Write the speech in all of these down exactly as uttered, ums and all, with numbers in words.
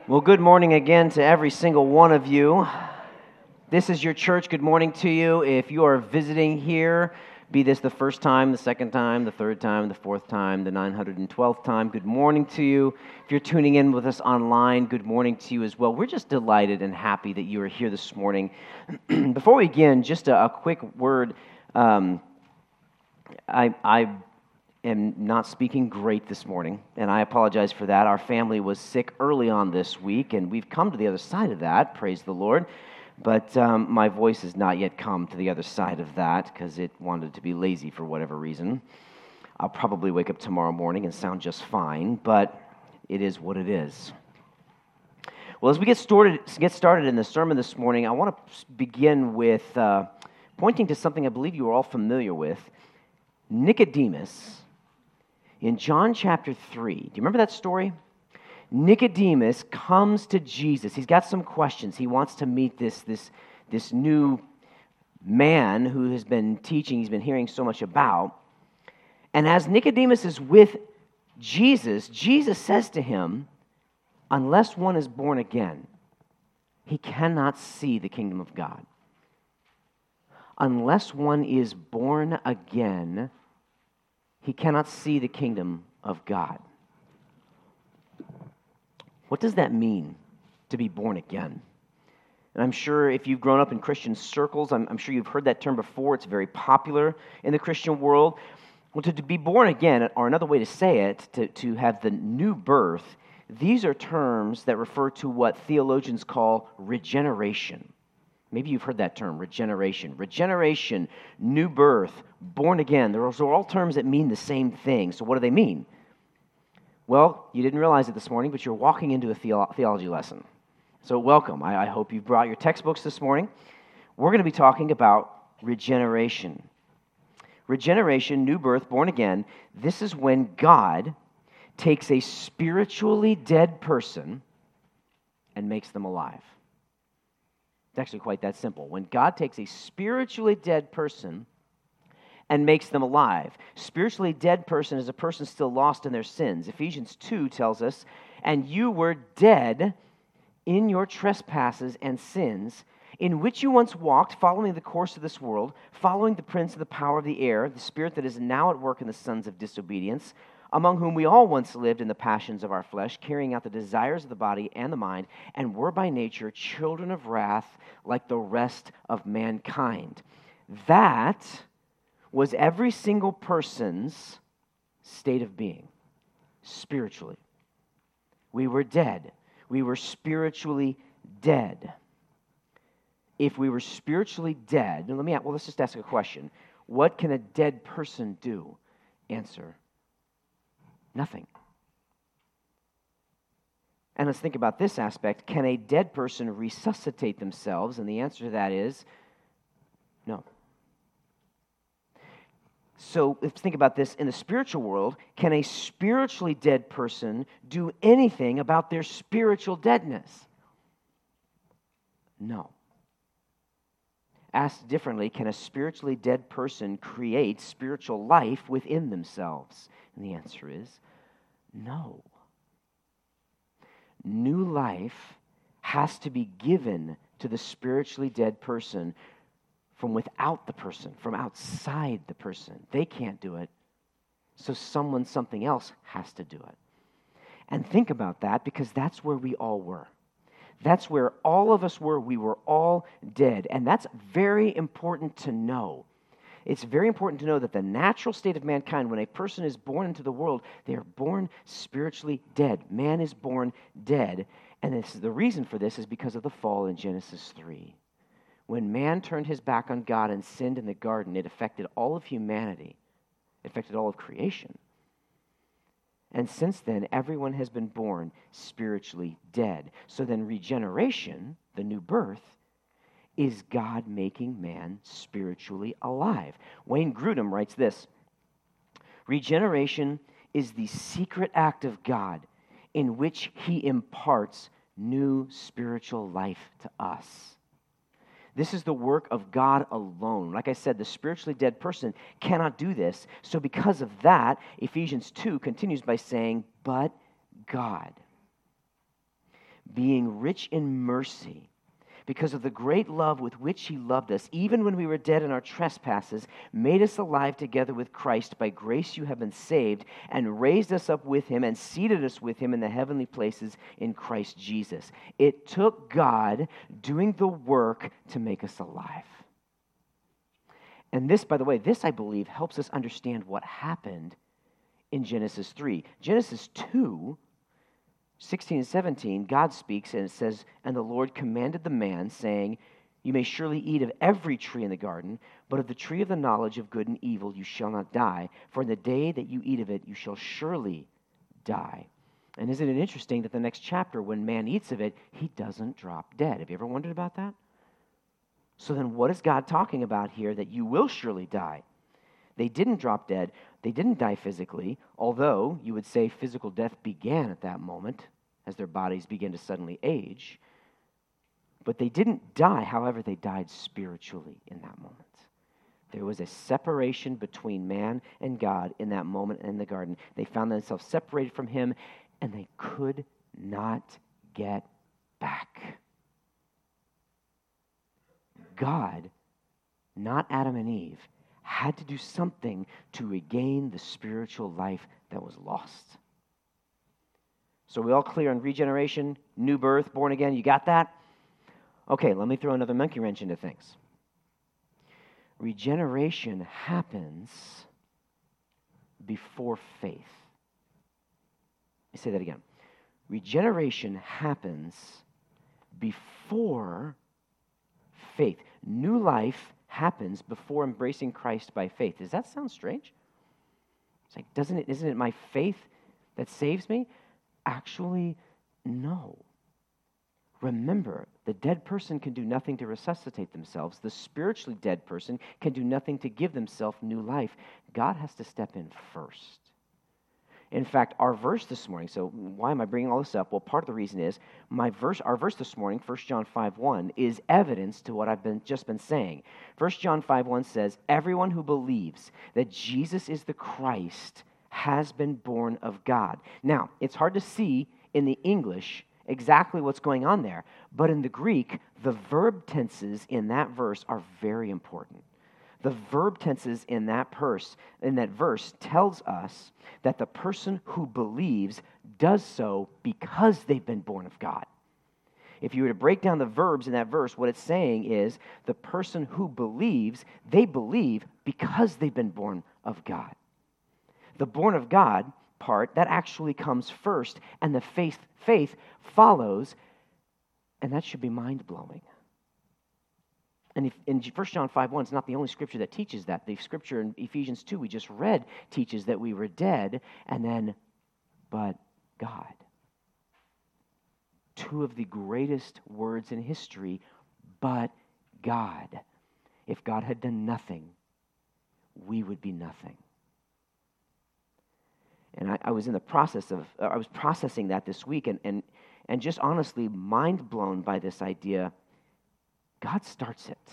Well, good morning again to every single one of you. This is your church. Good morning to you. If you are visiting here, be this the first time, the second time, the third time, the fourth time, the nine hundred twelfth time, good morning to you. If you're tuning in with us online, good morning to you as well. We're just delighted and happy that you are here this morning. Before we begin, just a, a quick word. Um, I, I am not speaking great this morning, and I apologize for that. Our family was sick early on this week, and we've come to the other side of that, praise the Lord. But um, my voice has not yet come to the other side of that because it wanted to be lazy for whatever reason. I'll probably wake up tomorrow morning and sound just fine, but it is what it is. Well, as we get started, get started in the sermon this morning, I want to begin with uh, pointing to something I believe you are all familiar with. Nicodemus, in John chapter three. Do you remember that story? Nicodemus comes to Jesus. He's got some questions. He wants to meet this, this, this new man who has been teaching, he's been hearing so much about. And as Nicodemus is with Jesus, Jesus says to him, unless one is born again, he cannot see the kingdom of God. Unless one is born again, he cannot see the kingdom of God. What does that mean, to be born again? And I'm sure if you've grown up in Christian circles, I'm, I'm sure you've heard that term before. It's very popular in the Christian world. Well, to, to be born again, or another way to say it, to, to have the new birth, these are terms that refer to what theologians call regeneration. Maybe you've heard that term, regeneration. Regeneration, new birth, born again. Those are all terms that mean the same thing. So what do they mean? Well, you didn't realize it this morning, but you're walking into a theo- theology lesson. So welcome. I, I hope you've brought your textbooks this morning. We're going to be talking about regeneration. Regeneration, new birth, born again. This is when God takes a spiritually dead person and makes them alive. It's actually quite that simple. When God takes a spiritually dead person and makes them alive. Spiritually dead person is a person still lost in their sins. Ephesians two tells us, and you were dead in your trespasses and sins, in which you once walked, following the course of this world, following the prince of the power of the air, the spirit that is now at work in the sons of disobedience, among whom we all once lived in the passions of our flesh, carrying out the desires of the body and the mind, and were by nature children of wrath like the rest of mankind. That was every single person's state of being, spiritually. We were dead. We were spiritually dead. If we were spiritually dead, now let me, well, let's just ask a question. What can a dead person do? Answer, nothing. And let's think about this aspect. Can a dead person resuscitate themselves? And the answer to that is no. So let's think about this. In the spiritual world, can a spiritually dead person do anything about their spiritual deadness? No. Asked differently, can a spiritually dead person create spiritual life within themselves? And the answer is no. New life has to be given to the spiritually dead person from without the person, from outside the person. They can't do it, so someone, something else has to do it. And think about that, because that's where we all were. That's where all of us were. We were all dead, and that's very important to know. It's very important to know that the natural state of mankind, when a person is born into the world, they are born spiritually dead. Man is born dead, and this, the reason for this is because of the fall in Genesis three. When man turned his back on God and sinned in the garden, it affected all of humanity. It affected all of creation. And since then, everyone has been born spiritually dead. So then regeneration, the new birth, is God making man spiritually alive. Wayne Grudem writes this, regeneration is the secret act of God in which he imparts new spiritual life to us. This is the work of God alone. Like I said, the spiritually dead person cannot do this. So because of that, Ephesians two continues by saying, but God. being rich in mercy, because of the great love with which he loved us, even when we were dead in our trespasses, made us alive together with Christ. By grace you have been saved, and raised us up with him, and seated us with him in the heavenly places in Christ Jesus. It took God doing the work to make us alive. And this, by the way, this, I believe, helps us understand what happened in Genesis three. Genesis two, sixteen and seventeen, God speaks, and it says, "And the Lord commanded the man, saying, You may surely eat of every tree in the garden, but of the tree of the knowledge of good and evil you shall not die, for in the day that you eat of it you shall surely die." And isn't it interesting that the next chapter, when man eats of it, he doesn't drop dead? Have you ever wondered about that? So then what is God talking about here, that you will surely die? They didn't drop dead. They didn't die physically, although you would say physical death began at that moment as their bodies began to suddenly age. But they didn't die. However, they died spiritually in that moment. There was a separation between man and God in that moment in the garden. They found themselves separated from him, and they could not get back. God, not Adam and Eve, had to do something to regain the spiritual life that was lost. So we all clear on regeneration, new birth, born again? You got that? Okay, let me throw another monkey wrench into things. Regeneration happens before faith. Let me say that again. Regeneration happens before faith. New life happens before embracing Christ by faith. Does that sound strange? It's like, doesn't it, isn't it my faith that saves me? Actually, no. Remember, the dead person can do nothing to resuscitate themselves. The spiritually dead person can do nothing to give themselves new life. God has to step in first. In fact, our verse this morning, so why am I bringing all this up? Well, part of the reason is my verse, our verse this morning, First John five one, is evidence to what I've been just been saying. First John five one says, "Everyone who believes that Jesus is the Christ has been born of God." Now, it's hard to see in the English exactly what's going on there, but in the Greek, the verb tenses in that verse are very important. The verb tenses in that verse, in that verse tells us that the person who believes does so because they've been born of God. If you were to break down the verbs in that verse, what it's saying is the person who believes, they believe because they've been born of God. The born of God part, that actually comes first, and the faith, faith follows, and that should be mind-blowing. And if, in First John five one, it's not the only scripture that teaches that. The scripture in Ephesians two we just read teaches that we were dead, and then, but God. Two of the greatest words in history, but God. If God had done nothing, we would be nothing. And I, I was in the process of, I was processing that this week, and, and, and just honestly mind blown by this idea. God starts it.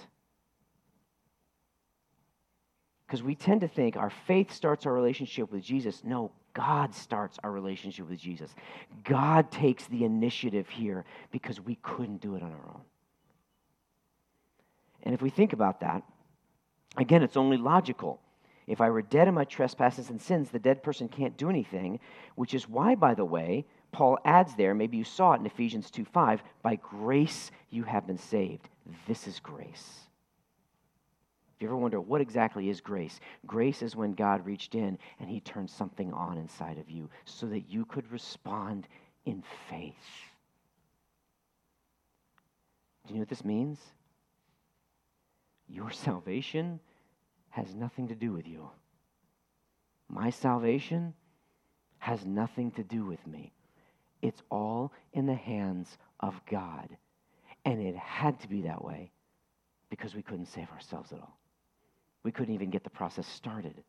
Because we tend to think our faith starts our relationship with Jesus. No, God starts our relationship with Jesus. God takes the initiative here because we couldn't do it on our own. And if we think about that, again, it's only logical. If I were dead in my trespasses and sins, the dead person can't do anything, which is why, by the way, Paul adds there, maybe you saw it in Ephesians two five, by grace you have been saved. This is grace. If you ever wonder what exactly is grace, grace is when God reached in and he turned something on inside of you so that you could respond in faith. Do you know what this means? Your salvation has nothing to do with you. My salvation has nothing to do with me. It's all in the hands of God. And it had to be that way because we couldn't save ourselves at all. We couldn't even get the process started.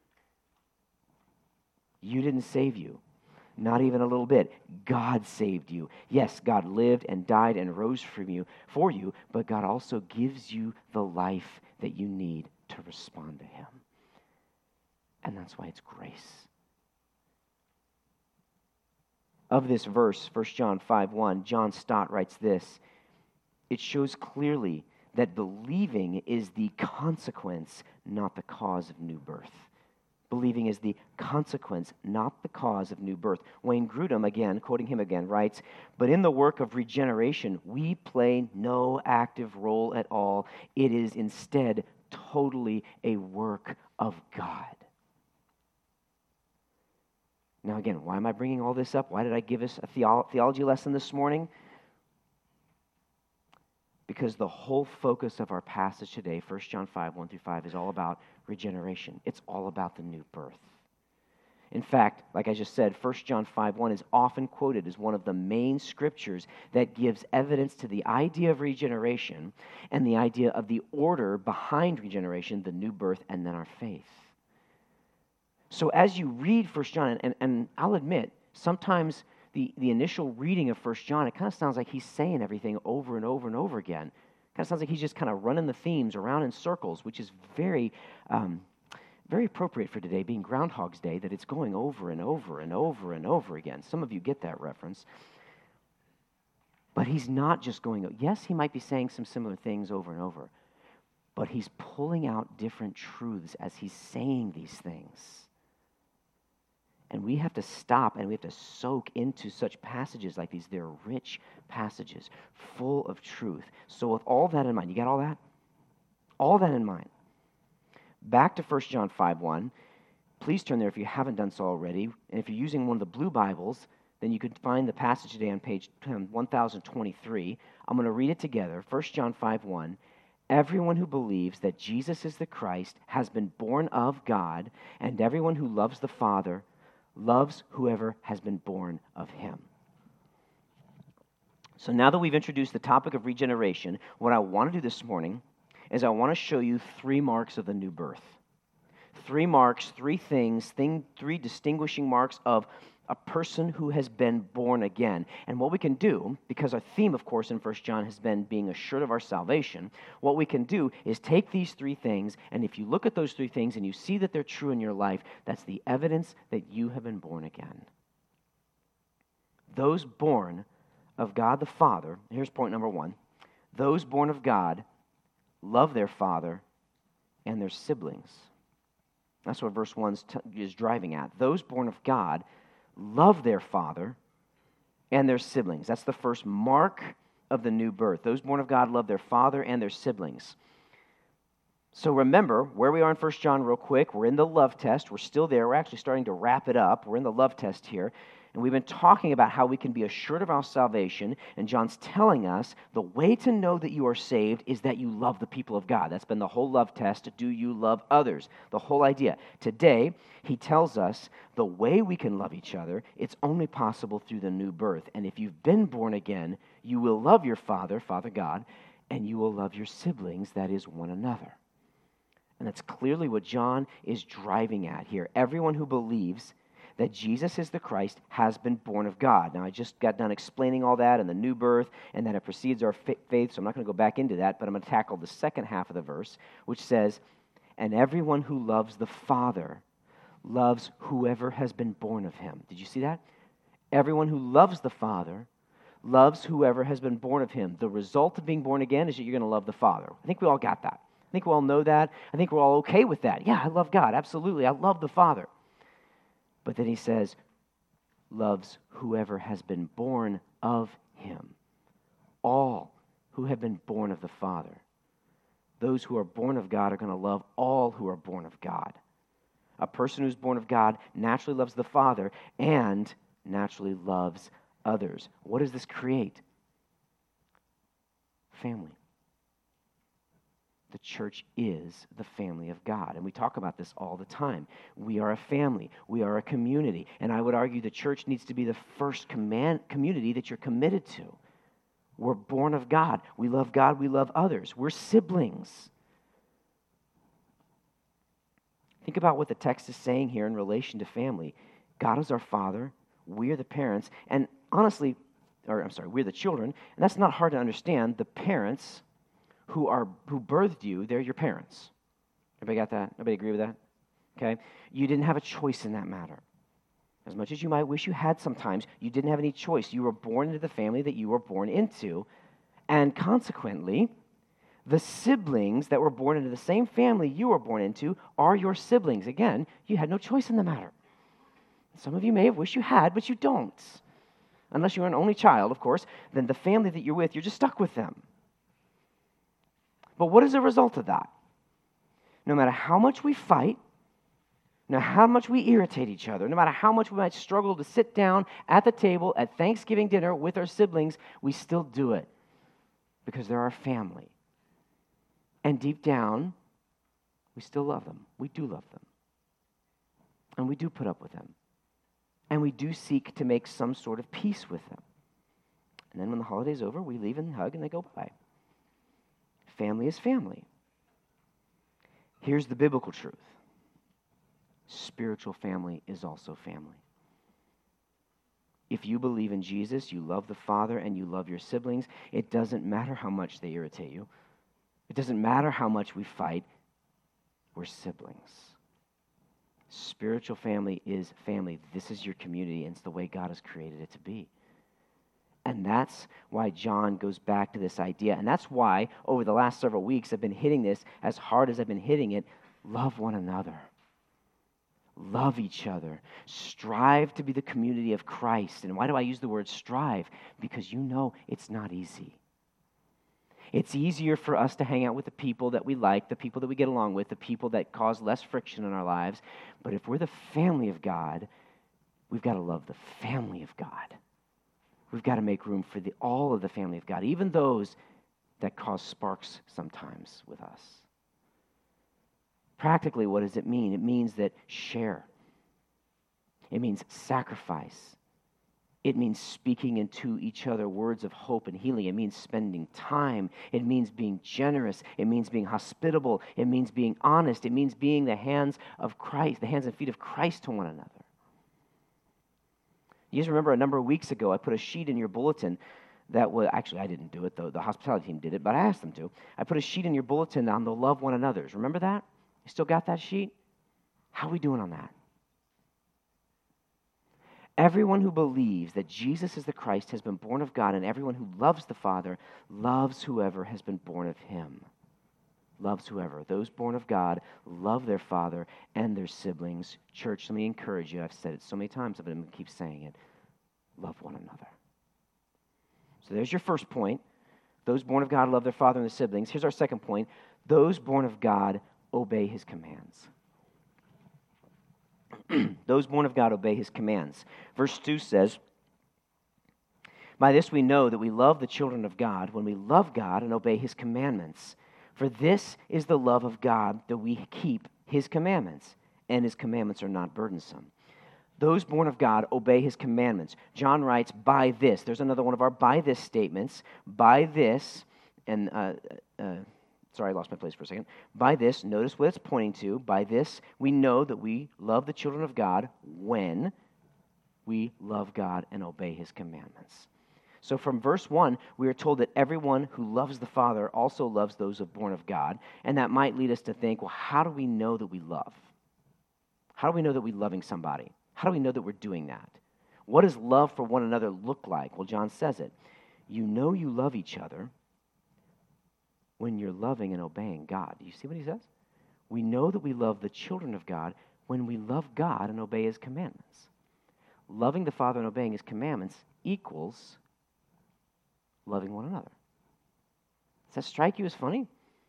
You didn't save you. Not even a little bit. God saved you. Yes, God lived and died and rose from you, for you, but God also gives you the life that you need to respond to him. And that's why it's grace. of this verse, First John five one, John Stott writes this: "It shows clearly that believing is the consequence, not the cause of new birth." Believing is the consequence, not the cause of new birth. Wayne Grudem, again, quoting him again, writes, "But in the work of regeneration, we play no active role at all. It is instead totally a work of God." Now again, why am I bringing all this up? Why did I give us a theolo- theology lesson this morning? Because the whole focus of our passage today, First John five, one through five, is all about regeneration. It's all about the new birth. In fact, like I just said, First John five one is often quoted as one of the main scriptures that gives evidence to the idea of regeneration and the idea of the order behind regeneration, the new birth, and then our faith. So as you read First John, and, and I'll admit, sometimes the, the initial reading of First John, it kind of sounds like he's saying everything over and over and over again. It kind of sounds like he's just kind of running the themes around in circles, which is very, um, very appropriate for today, being Groundhog's Day, that it's going over and over and over and over again. Some of you get that reference. But he's not just going, yes, he might be saying some similar things over and over, but he's pulling out different truths as he's saying these things. And we have to stop and we have to soak into such passages like these. They're rich passages, full of truth. So with all that in mind, you got all that? All that in mind. Back to First John five one. Please turn there if you haven't done so already. And if you're using one of the blue Bibles, then you could find the passage today on page one thousand twenty-three. I'm going to read it together. First John five one. "Everyone who believes that Jesus is the Christ has been born of God, and everyone who loves the Father loves whoever has been born of him." So now that we've introduced the topic of regeneration, what I want to do this morning is I want to show you three marks of the new birth. Three marks, three things, thing, three distinguishing marks of a person who has been born again. And what we can do, because our theme, of course, in First John has been being assured of our salvation, what we can do is take these three things, and if you look at those three things and you see that they're true in your life, that's the evidence that you have been born again. Those born of God the Father, here's point number one, those born of God love their father and their siblings. That's what verse one is driving at. Those born of God love their father and their siblings. That's the first mark of the new birth. Those born of God love their father and their siblings. So remember where we are in First John real quick. We're in the love test. We're still there. We're actually starting to wrap it up. We're in the love test here. And we've been talking about how we can be assured of our salvation. And John's telling us the way to know that you are saved is that you love the people of God. That's been the whole love test. Do you love others? The whole idea. Today, he tells us the way we can love each other, it's only possible through the new birth. And if you've been born again, you will love your Father, Father God, and you will love your siblings, that is, one another. And that's clearly what John is driving at here. Everyone who believes that Jesus is the Christ has been born of God. Now, I just got done explaining all that and the new birth and that it precedes our faith, so I'm not going to go back into that, but I'm going to tackle the second half of the verse, which says, "And everyone who loves the Father loves whoever has been born of him." Did you see that? Everyone who loves the Father loves whoever has been born of him. The result of being born again is that you're going to love the Father. I think we all got that. I think we all know that. I think we're all okay with that. Yeah, I love God. Absolutely. I love the Father. But then he says, loves whoever has been born of him. All who have been born of the Father. Those who are born of God are going to love all who are born of God. A person who's born of God naturally loves the Father and naturally loves others. What does this create? Family. The church is the family of God. And we talk about this all the time. We are a family. We are a community. And I would argue the church needs to be the first command, community that you're committed to. We're born of God. We love God. We love others. We're siblings. Think about what the text is saying here in relation to family. God is our Father. We are the parents. And honestly, or I'm sorry, we're the children. And that's not hard to understand. The parents who are who birthed you, they're your parents. Everybody got that? Everybody agree with that? Okay? You didn't have a choice in that matter. As much as you might wish you had sometimes, you didn't have any choice. You were born into the family that you were born into. And consequently, the siblings that were born into the same family you were born into are your siblings. Again, you had no choice in the matter. Some of you may have wished you had, but you don't. Unless you're an only child, of course, then the family that you're with, you're just stuck with them. But what is the result of that? No matter how much we fight, no matter how much we irritate each other, no matter how much we might struggle to sit down at the table at Thanksgiving dinner with our siblings, we still do it because they're our family. And deep down, we still love them. We do love them. And we do put up with them. And we do seek to make some sort of peace with them. And then when the holiday's over, we leave and hug and they go bye. Family is family. Here's the biblical truth. Spiritual family is also family. If you believe in Jesus, you love the Father, and you love your siblings, it doesn't matter how much they irritate you. It doesn't matter how much we fight. We're siblings. Spiritual family is family. This is your community, and it's the way God has created it to be. And that's why John goes back to this idea. And that's why, over the last several weeks, I've been hitting this as hard as I've been hitting it. Love one another. Love each other. Strive to be the community of Christ. And why do I use the word strive? Because you know it's not easy. It's easier for us to hang out with the people that we like, the people that we get along with, the people that cause less friction in our lives. But if we're the family of God, we've got to love the family of God. We've got to make room for the, all of the family of God, even those that cause sparks sometimes with us. Practically, what does it mean? It means that share. It means sacrifice. It means speaking into each other words of hope and healing. It means spending time. It means being generous. It means being hospitable. It means being honest. It means being the hands of Christ, the hands and feet of Christ to one another. You guys remember a number of weeks ago, I put a sheet in your bulletin that was, actually I didn't do it, though the hospitality team did it, but I asked them to. I put a sheet in your bulletin on the love one another's. Remember that? You still got that sheet? How are we doing on that? Everyone who believes that Jesus is the Christ has been born of God, and everyone who loves the Father loves whoever has been born of him. Loves whoever. Those born of God love their father and their siblings. Church, let me encourage you. I've said it so many times, but I'm going to keep saying it. Love one another. So there's your first point. Those born of God love their father and their siblings. Here's our second point. Those born of God obey his commands. Those born of God obey his commands. Verse two says, by this we know that we love the children of God when we love God and obey his commandments. For this is the love of God, that we keep his commandments, and his commandments are not burdensome. Those born of God obey his commandments. John writes, by this. There's another one of our by this statements. By this, and uh, uh, sorry, I lost my place for a second. By this, notice what it's pointing to. By this, we know that we love the children of God when we love God and obey his commandments. So from verse one, we are told that everyone who loves the Father also loves those who are born of God. And that might lead us to think, well, how do we know that we love? How do we know that we're loving somebody? How do we know that we're doing that? What does love for one another look like? Well, John says it. You know you love each other when you're loving and obeying God. Do you see what he says? We know that we love the children of God when we love God and obey his commandments. Loving the Father and obeying his commandments equals loving one another. Does that strike you as funny?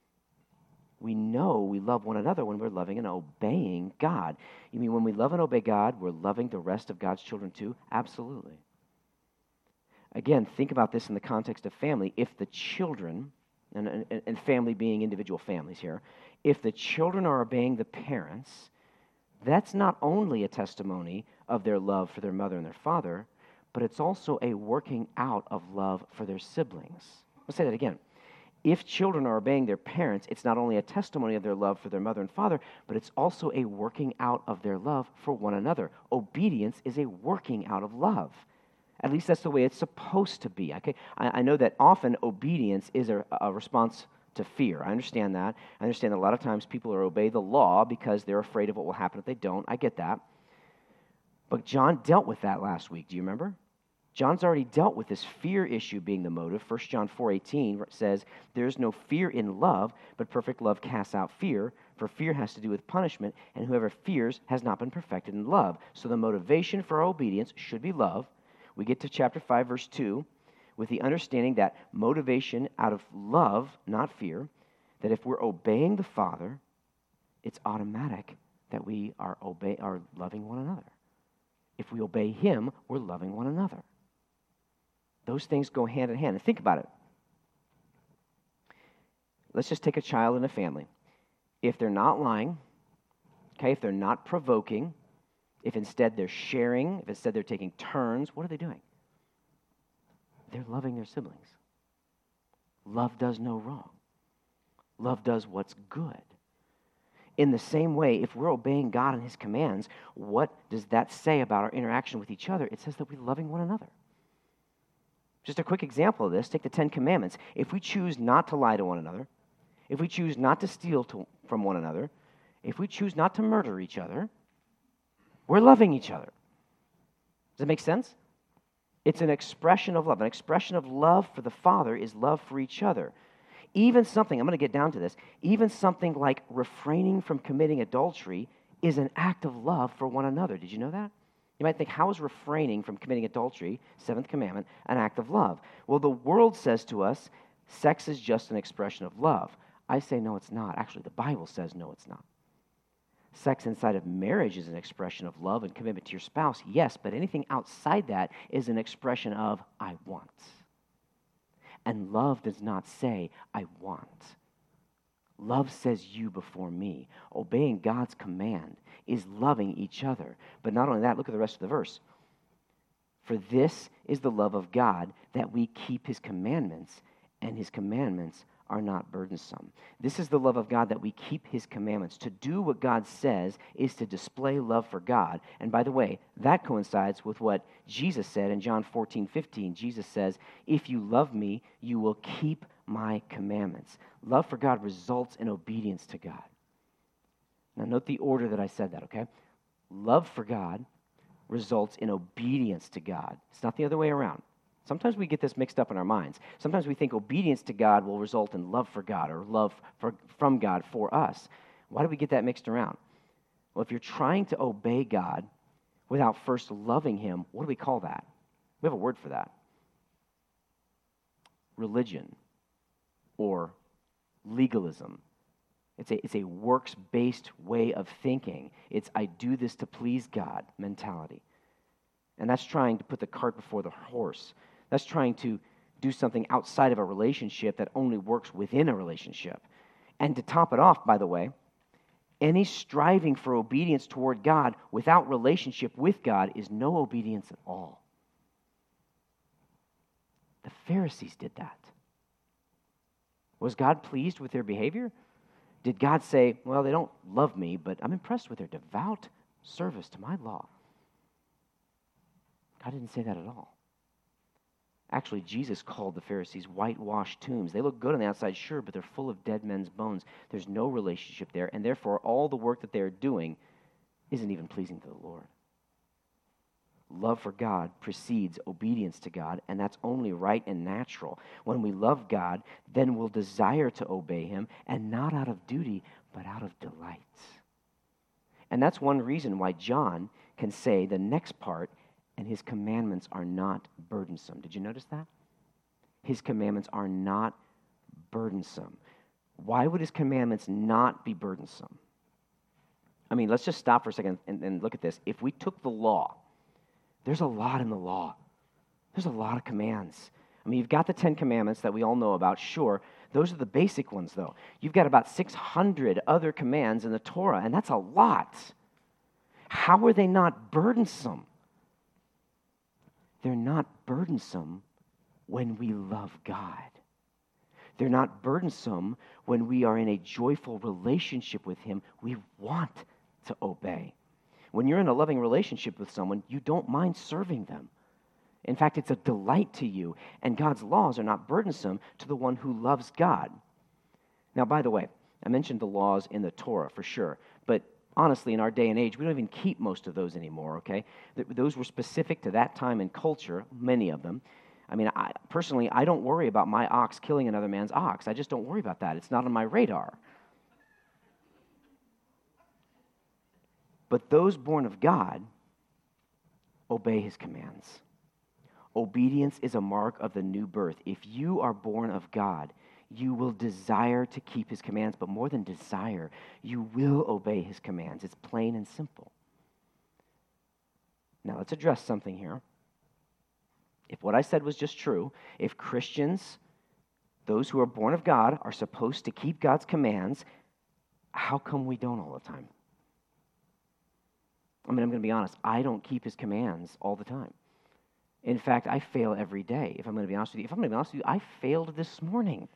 We know we love one another when we're loving and obeying God. You mean when we love and obey God, we're loving the rest of God's children too? Absolutely. Again, think about this in the context of family. If the children, and, and, and family being individual families here, if the children are obeying the parents, that's not only a testimony of their love for their mother and their father, but it's also a working out of love for their siblings. Let's say that again. If children are obeying their parents, it's not only a testimony of their love for their mother and father, but it's also a working out of their love for one another. Obedience is a working out of love. At least that's the way it's supposed to be. Okay, I, I know that often obedience is a, a response to fear. I understand that. I understand that a lot of times people are obey the law because they're afraid of what will happen if they don't. I get that. But John dealt with that last week. Do you remember? John's already dealt with this fear issue being the motive. First John four eighteen says, "There is no fear in love, but perfect love casts out fear, for fear has to do with punishment, and whoever fears has not been perfected in love." So the motivation for our obedience should be love. We get to chapter five, verse two, with the understanding that motivation out of love, not fear, that if we're obeying the Father, it's automatic that we are obey are loving one another. If we obey Him, we're loving one another. Those things go hand in hand. And think about it. Let's just take a child in a family. If they're not lying, okay, if they're not provoking, if instead they're sharing, if instead they're taking turns, what are they doing? They're loving their siblings. Love does no wrong. Love does what's good. In the same way, if we're obeying God and His commands, what does that say about our interaction with each other? It says that we're loving one another. Just a quick example of this, take the Ten Commandments. If we choose not to lie to one another, if we choose not to steal to, from one another, if we choose not to murder each other, we're loving each other. Does that make sense? It's an expression of love. An expression of love for the Father is love for each other. Even something, I'm going to get down to this, even something like refraining from committing adultery is an act of love for one another. Did you know that? You might think, how is refraining from committing adultery, seventh commandment, an act of love? Well, the world says to us, sex is just an expression of love. I say, no, it's not. Actually, the Bible says, no, it's not. Sex inside of marriage is an expression of love and commitment to your spouse, yes, but anything outside that is an expression of, I want. And love does not say, I want. Love says you before me. Obeying God's command is loving each other. But not only that, look at the rest of the verse. For this is the love of God, that we keep His commandments, and His commandments are not burdensome. This is the love of God, that we keep His commandments. To do what God says is to display love for God. And by the way, that coincides with what Jesus said in John fourteen fifteen. Jesus says, if you love me, you will keep my commandments. Love for God results in obedience to God. Now note the order that I said that, okay? Love for God results in obedience to God. It's not the other way around. Sometimes we get this mixed up in our minds. Sometimes we think obedience to God will result in love for God or love for, from God for us. Why do we get that mixed around? Well, if you're trying to obey God without first loving Him, what do we call that? We have a word for that. Religion or legalism. It's a, it's a works-based way of thinking. It's I do this to please God mentality. And that's trying to put the cart before the horse. That's trying to do something outside of a relationship that only works within a relationship. And to top it off, by the way, any striving for obedience toward God without relationship with God is no obedience at all. The Pharisees did that. Was God pleased with their behavior? Did God say, well, they don't love me, but I'm impressed with their devout service to my law? God didn't say that at all. Actually, Jesus called the Pharisees whitewashed tombs. They look good on the outside, sure, but they're full of dead men's bones. There's no relationship there, and therefore all the work that they're doing isn't even pleasing to the Lord. Love for God precedes obedience to God, and that's only right and natural. When we love God, then we'll desire to obey Him, and not out of duty, but out of delight. And that's one reason why John can say the next part, and His commandments are not burdensome. Did you notice that? His commandments are not burdensome. Why would His commandments not be burdensome? I mean, let's just stop for a second and, and look at this. If we took the law, there's a lot in the law. There's a lot of commands. I mean, you've got the Ten Commandments that we all know about, sure. Those are the basic ones, though. You've got about six hundred other commands in the Torah, and that's a lot. How are they not burdensome? They're not burdensome when we love God. They're not burdensome when we are in a joyful relationship with Him. We want to obey. When you're in a loving relationship with someone, you don't mind serving them. In fact, it's a delight to you, and God's laws are not burdensome to the one who loves God. Now, by the way, I mentioned the laws in the Torah for sure, but honestly, in our day and age, we don't even keep most of those anymore, okay? Th- Those were specific to that time and culture, many of them. I mean, I, personally, I don't worry about my ox killing another man's ox. I just don't worry about that. It's not on my radar. But those born of God obey his commands. Obedience is a mark of the new birth. If you are born of God, you will desire to keep his commands, but more than desire, you will obey his commands. It's plain and simple. Now, let's address something here. If what I said was just true, if Christians, those who are born of God, are supposed to keep God's commands, how come we don't all the time? I mean, I'm going to be honest. I don't keep his commands all the time. In fact, I fail every day, if I'm going to be honest with you. If I'm going to be honest with you, I failed this morning.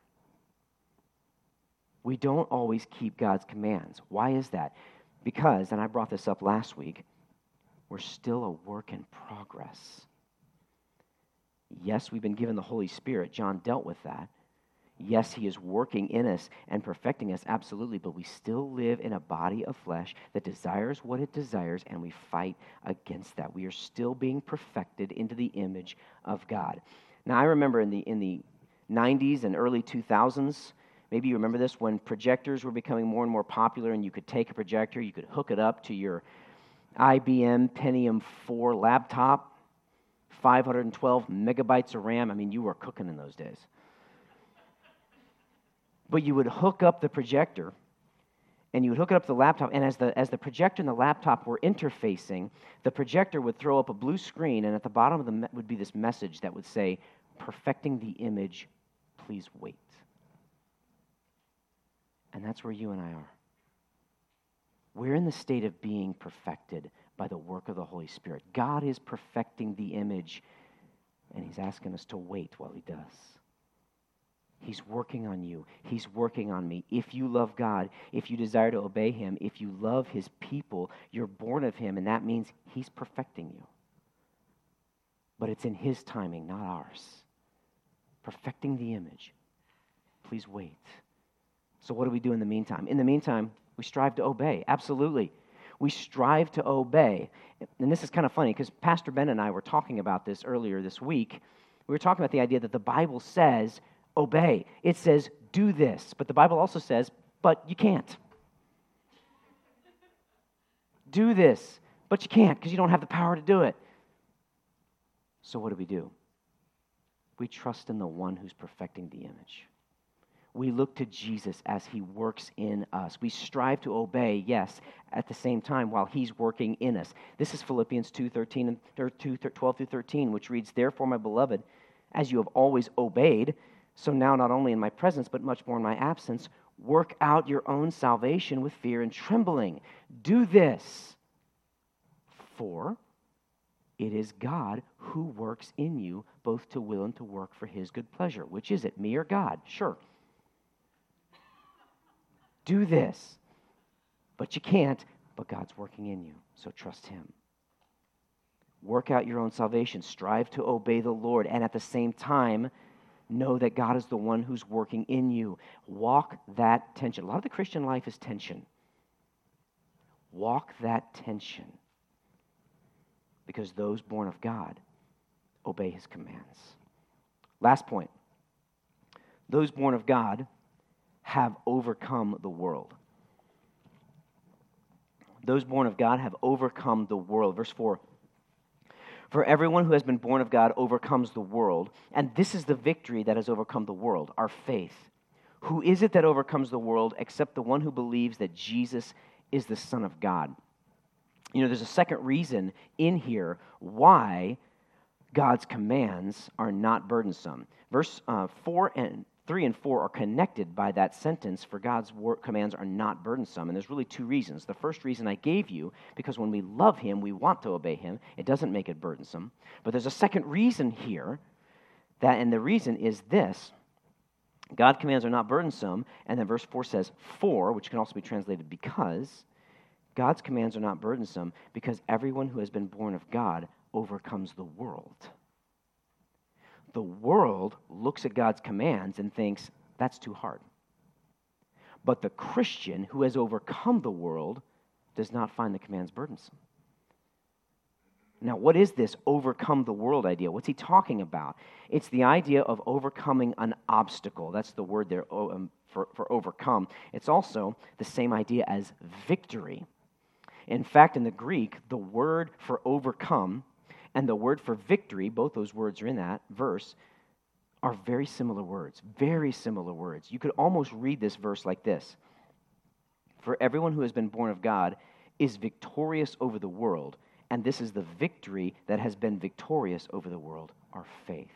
We don't always keep God's commands. Why is that? Because, and I brought this up last week, we're still a work in progress. Yes, we've been given the Holy Spirit. John dealt with that. Yes, he is working in us and perfecting us, absolutely, but we still live in a body of flesh that desires what it desires, and we fight against that. We are still being perfected into the image of God. Now, I remember in the in the nineties and early two thousands, maybe you remember this, when projectors were becoming more and more popular, and you could take a projector, you could hook it up to your I B M Pentium four laptop, five hundred twelve megabytes of RAM. I mean, you were cooking in those days. But you would hook up the projector, and you would hook it up to the laptop, and as the as the projector and the laptop were interfacing, the projector would throw up a blue screen, and at the bottom of the me- would be this message that would say, "Perfecting the image, please wait." And that's where you and I are. We're in the state of being perfected by the work of the Holy Spirit. God is perfecting the image, and he's asking us to wait while he does. He's working on you. He's working on me. If you love God, if you desire to obey him, if you love his people, you're born of him, and that means he's perfecting you. But it's in his timing, not ours. Perfecting the image. Please wait. So what do we do in the meantime? In the meantime, we strive to obey. Absolutely. We strive to obey. And this is kind of funny because Pastor Ben and I were talking about this earlier this week. We were talking about the idea that the Bible says obey. It says, do this. But the Bible also says, but you can't. Do this, but you can't because you don't have the power to do it. So what do we do? We trust in the one who's perfecting the image. We look to Jesus as he works in us. We strive to obey, yes, at the same time while he's working in us. This is Philippians two thirteen or two twelve through thirteen, which reads, "Therefore, my beloved, as you have always obeyed, so now not only in my presence, but much more in my absence, work out your own salvation with fear and trembling. Do this, for it is God who works in you both to will and to work for his good pleasure." Which is it, me or God? Sure. Do this, but you can't, but God's working in you, so trust him. Work out your own salvation. Strive to obey the Lord, and at the same time, know that God is the one who's working in you. Walk that tension. A lot of the Christian life is tension. Walk that tension, because those born of God obey his commands. Last point. Those born of God have overcome the world. Those born of God have overcome the world. Verse four. "For everyone who has been born of God overcomes the world, and this is the victory that has overcome the world, our faith. Who is it that overcomes the world except the one who believes that Jesus is the Son of God?" You know, there's a second reason in here why God's commands are not burdensome. Verse uh, four and three and four are connected by that sentence, "For God's word, commands are not burdensome." And there's really two reasons. The first reason I gave you, because when we love him, we want to obey him. It doesn't make it burdensome. But there's a second reason here, that, and the reason is this. God's commands are not burdensome, and then verse four says, "For," which can also be translated because, God's commands are not burdensome because everyone who has been born of God overcomes the world. The world looks at God's commands and thinks, that's too hard. But the Christian who has overcome the world does not find the commands burdensome. Now, what is this overcome the world idea? What's he talking about? It's the idea of overcoming an obstacle. That's the word there um, for, for overcome. It's also the same idea as victory. In fact, in the Greek, the word for overcome and the word for victory, both those words are in that verse, are very similar words. Very similar words. You could almost read this verse like this. For everyone who has been born of God is victorious over the world, and this is the victory that has been victorious over the world, our faith.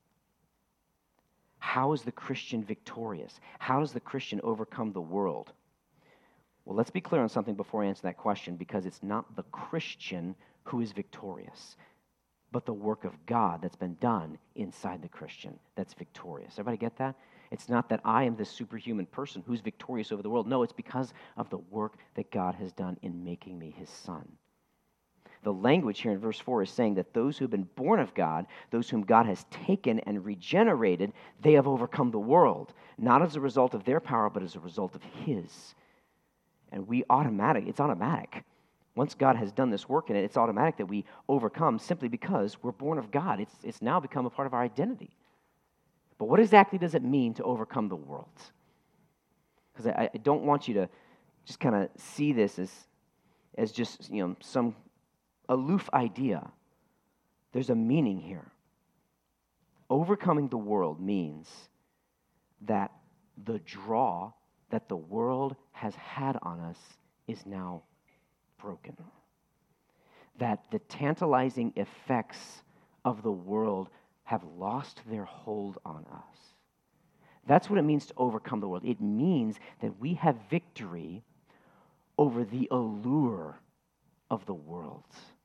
How is the Christian victorious? How does the Christian overcome the world? Well, let's be clear on something before I answer that question, because it's not the Christian who is victorious, but the work of God that's been done inside the Christian that's victorious. Everybody get that? It's not that I am this superhuman person who's victorious over the world. No, it's because of the work that God has done in making me his son. The language here in verse four is saying that those who have been born of God, those whom God has taken and regenerated, they have overcome the world, not as a result of their power, but as a result of his. And we automatic, it's automatic. Once God has done this work in it, it's automatic that we overcome simply because we're born of God. It's, it's now become a part of our identity. But what exactly does it mean to overcome the world? Because I, I don't want you to just kind of see this as, as just, you know, some aloof idea. There's a meaning here. Overcoming the world means that the draw that the world has had on us is now broken. That the tantalizing effects of the world have lost their hold on us. That's what it means to overcome the world. It means that we have victory over the allure of the world.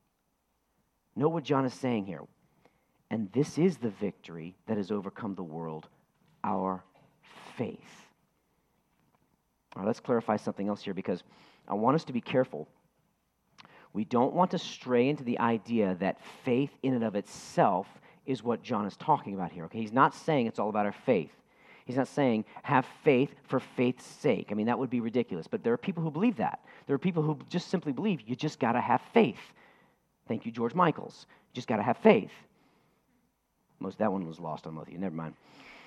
Know what John is saying here. And this is the victory that has overcome the world, our faith. All right, let's clarify something else here, because I want us to be careful. We don't want to stray into the idea that faith in and of itself is what John is talking about here. Okay, he's not saying it's all about our faith. He's not saying have faith for faith's sake. I mean, that would be ridiculous. But there are people who believe that. There are people who just simply believe you just got to have faith. Thank you, George Michaels. You just got to have faith. Most that one was lost on most of you. Never mind.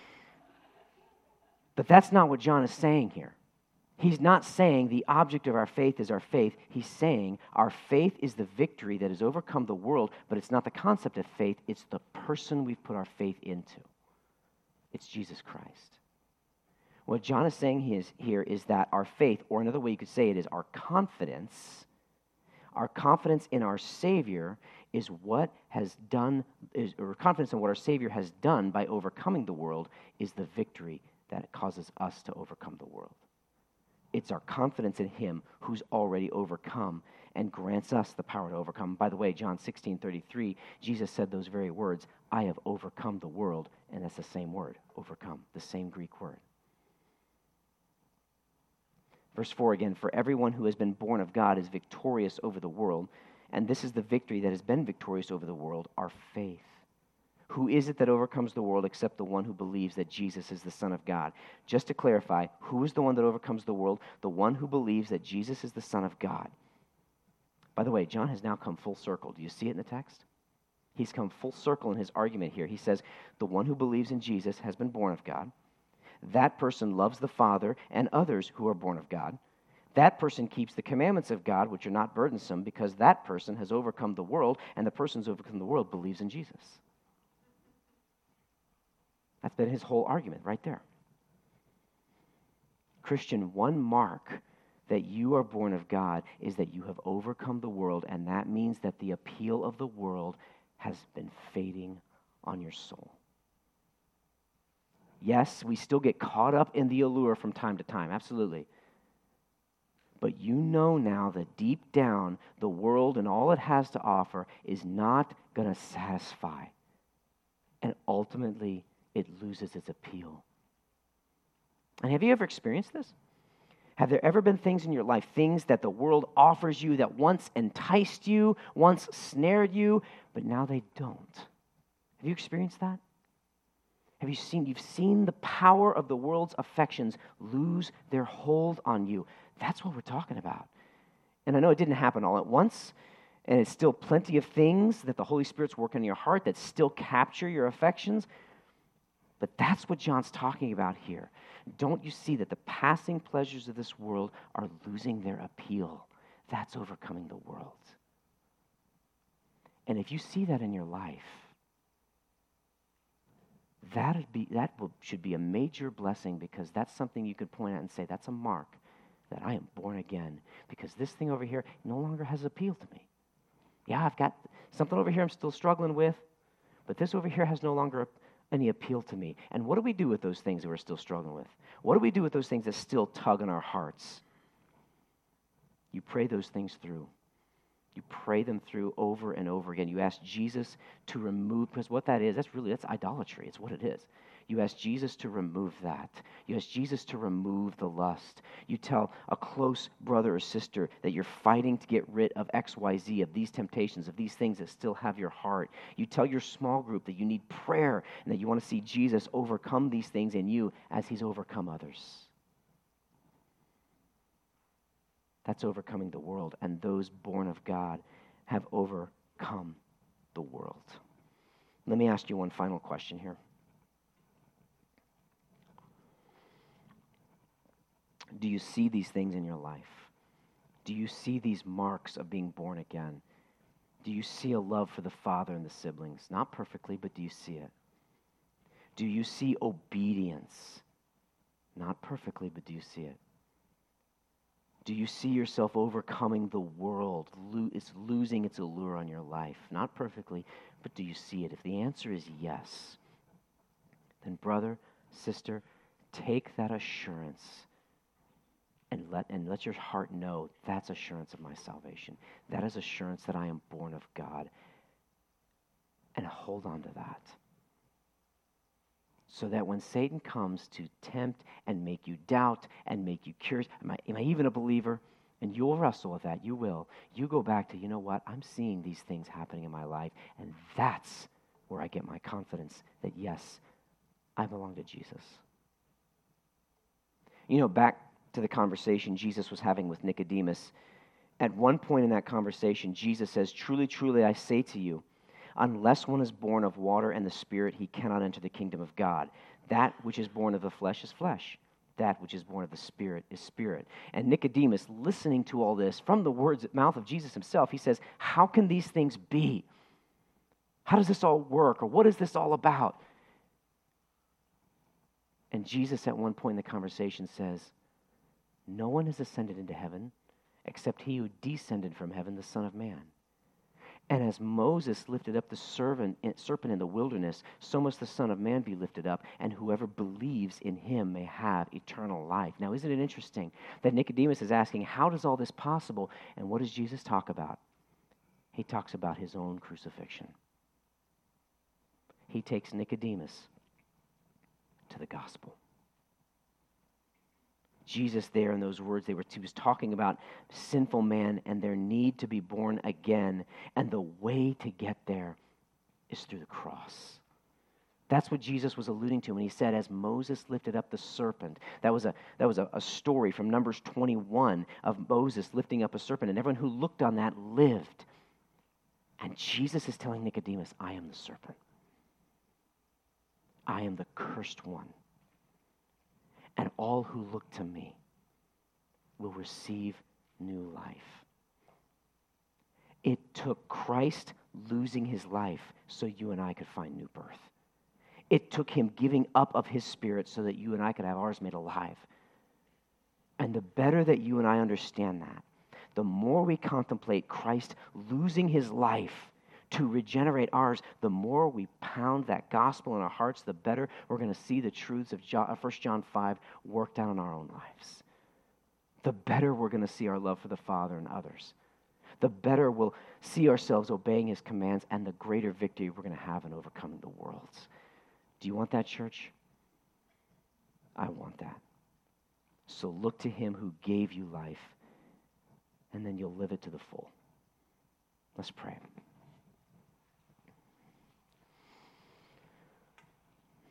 But that's not what John is saying here. He's not saying the object of our faith is our faith. He's saying our faith is the victory that has overcome the world, but it's not the concept of faith. It's the person we've put our faith into. It's Jesus Christ. What John is saying is, here is that our faith, or another way you could say it is our confidence, our confidence in our Savior is what has done, is, or confidence in what our Savior has done by overcoming the world is the victory that causes us to overcome the world. It's our confidence in him who's already overcome and grants us the power to overcome. By the way, John sixteen thirty-three, Jesus said those very words, I have overcome the world, and that's the same word, overcome, the same Greek word. Verse four again, for everyone who has been born of God is victorious over the world, and this is the victory that has been victorious over the world, our faith. Who is it that overcomes the world except the one who believes that Jesus is the Son of God? Just to clarify, who is the one that overcomes the world? The one who believes that Jesus is the Son of God. By the way, John has now come full circle. Do you see it in the text? He's come full circle in his argument here. He says, the one who believes in Jesus has been born of God. That person loves the Father and others who are born of God. That person keeps the commandments of God, which are not burdensome, because that person has overcome the world, and the person who's overcome the world believes in Jesus. That's been his whole argument right there. Christian, one mark that you are born of God is that you have overcome the world, and that means that the appeal of the world has been fading on your soul. Yes, we still get caught up in the allure from time to time, absolutely. But you know now that deep down, the world and all it has to offer is not going to satisfy. And ultimately, it loses its appeal. And have you ever experienced this? Have there ever been things in your life, things that the world offers you that once enticed you, once snared you, but now they don't? Have you experienced that? Have you seen, you've seen the power of the world's affections lose their hold on you? That's what we're talking about. And I know it didn't happen all at once, and it's still plenty of things that the Holy Spirit's working in your heart that still capture your affections. But that's what John's talking about here. Don't you see that the passing pleasures of this world are losing their appeal? That's overcoming the world. And if you see that in your life, that'd be, that will, should be a major blessing, because that's something you could point out and say, that's a mark that I am born again, because this thing over here no longer has appeal to me. Yeah, I've got something over here I'm still struggling with, but this over here has no longer any appeal to me. And what do we do with those things that we're still struggling with? What do we do with those things that still tug on our hearts? You pray those things through. You pray them through over and over again. You ask Jesus to remove, because what that is, that's really, that's idolatry. It's what it is. You ask Jesus to remove that. You ask Jesus to remove the lust. You tell a close brother or sister that you're fighting to get rid of X, Y, Z, of these temptations, of these things that still have your heart. You tell your small group that you need prayer and that you want to see Jesus overcome these things in you as he's overcome others. That's overcoming the world, and those born of God have overcome the world. Let me ask you one final question here. Do you see these things in your life? Do you see these marks of being born again? Do you see a love for the father and the siblings? Not perfectly, but do you see it? Do you see obedience? Not perfectly, but do you see it? Do you see yourself overcoming the world? It's losing its allure on your life. Not perfectly, but do you see it? If the answer is yes, then brother, sister, take that assurance and let, and let your heart know that's assurance of my salvation. That is assurance that I am born of God. And hold on to that. So that when Satan comes to tempt and make you doubt and make you curious, am I, am I even a believer? And you'll wrestle with that, you will. You go back to, you know what, I'm seeing these things happening in my life, and that's where I get my confidence that, yes, I belong to Jesus. You know, back to the conversation Jesus was having with Nicodemus, at one point in that conversation, Jesus says, truly, truly, I say to you, unless one is born of water and the Spirit, he cannot enter the kingdom of God. That which is born of the flesh is flesh. That which is born of the Spirit is spirit. And Nicodemus, listening to all this from the words mouth of Jesus himself, he says, how can these things be? How does this all work? Or what is this all about? And Jesus at one point in the conversation says, no one has ascended into heaven except he who descended from heaven, the Son of Man. And as Moses lifted up the serpent in the wilderness, so must the Son of Man be lifted up, and whoever believes in him may have eternal life. Now, isn't it interesting that Nicodemus is asking, how does all this possible? And what does Jesus talk about? He talks about his own crucifixion. He takes Nicodemus to the gospel. Jesus there in those words, they were, he was talking about sinful man and their need to be born again. And the way to get there is through the cross. That's what Jesus was alluding to when he said, as Moses lifted up the serpent. That was a that was a, a story from Numbers twenty-one of Moses lifting up a serpent. And everyone who looked on that lived. And Jesus is telling Nicodemus, I am the serpent. I am the cursed one. And all who look to me will receive new life. It took Christ losing his life so you and I could find new birth. It took him giving up of his Spirit so that you and I could have ours made alive. And the better that you and I understand that, the more we contemplate Christ losing his life to regenerate ours, the more we pound that gospel in our hearts, the better we're going to see the truths of First John five worked out in our own lives. The better we're going to see our love for the Father and others. The better we'll see ourselves obeying his commands, and the greater victory we're going to have in overcoming the world. Do you want that, church? I want that. So look to him who gave you life, and then you'll live it to the full. Let's pray.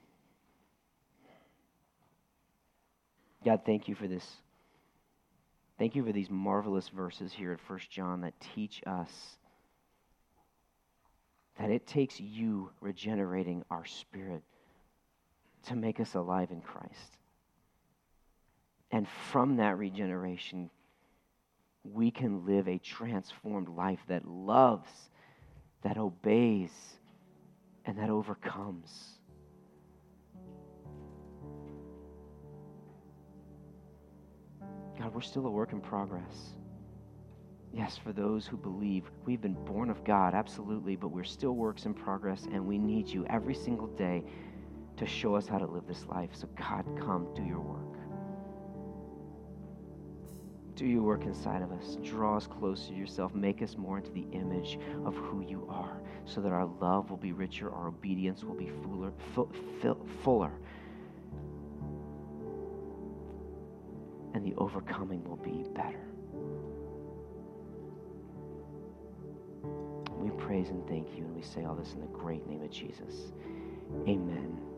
God, thank you for this Thank you for these marvelous verses here at First John that teach us that it takes you regenerating our spirit to make us alive in Christ. And from that regeneration, we can live a transformed life that loves, that obeys, and that overcomes. God, we're still a work in progress. Yes, for those who believe, we've been born of God, absolutely, but we're still works in progress, and we need you every single day to show us how to live this life. So God, come, do your work. Do your work inside of us. Draw us closer to yourself. Make us more into the image of who you are, so that our love will be richer, our obedience will be fuller, full, fill, fuller, and the overcoming will be better. We praise and thank you, and we say all this in the great name of Jesus. Amen.